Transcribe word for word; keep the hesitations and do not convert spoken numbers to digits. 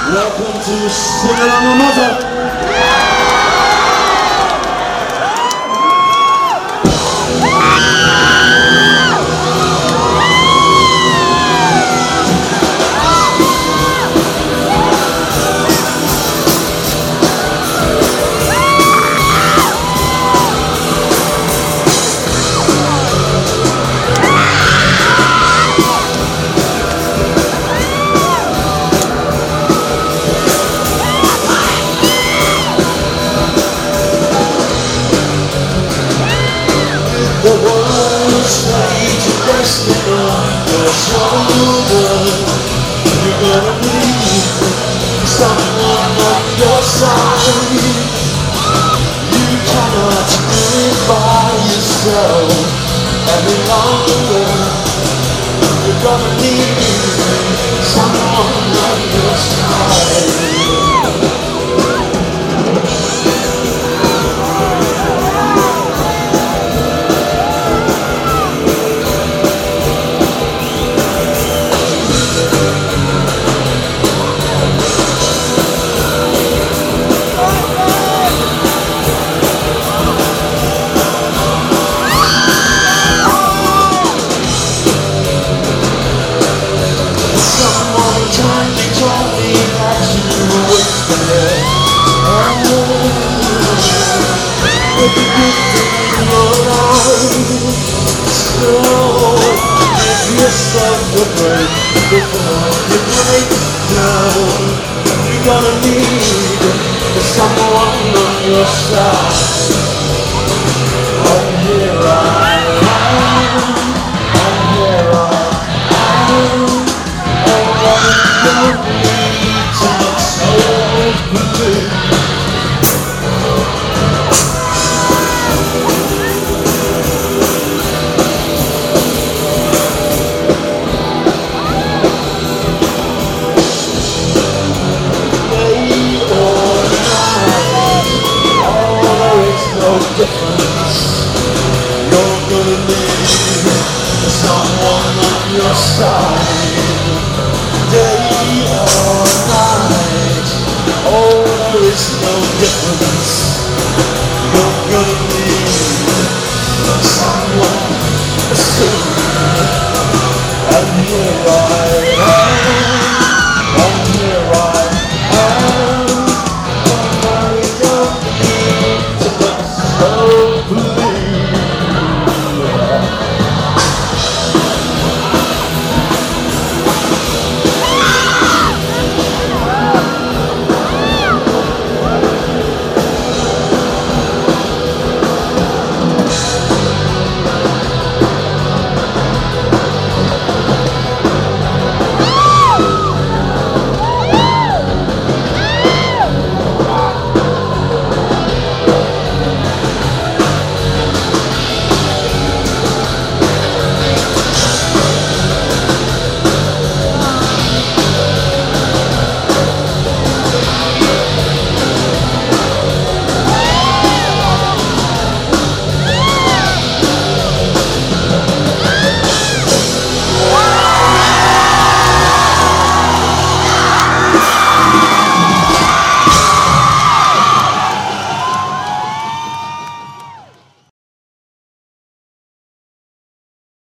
Welcome to Sing It On My Mother. The world's laid to rest on your shoulder. You're gonna need someone on your side. You cannot live by yourself any longer. You're gonna need someone on your side. With the gift in your eyes, so give yourself a break before you break down. You're gonna need someone on your side. Oh, here I am, oh, here I am. Oh, what a need to look so good. Difference. You're gonna need someone on your side, day or night. Oh, there is no difference.